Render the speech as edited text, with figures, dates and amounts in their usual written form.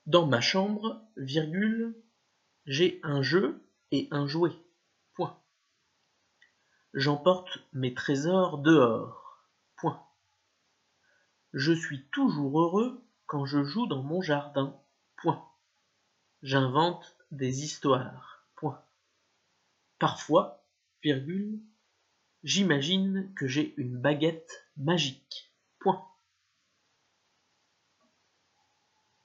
Dans ma chambre, j'ai un jeu et un jouet. Point. J'emporte mes trésors dehors. Point. Je suis toujours heureux quand je joue dans mon jardin. Point. J'invente des histoires. Point. Parfois, j'imagine que j'ai une baguette magique. Point.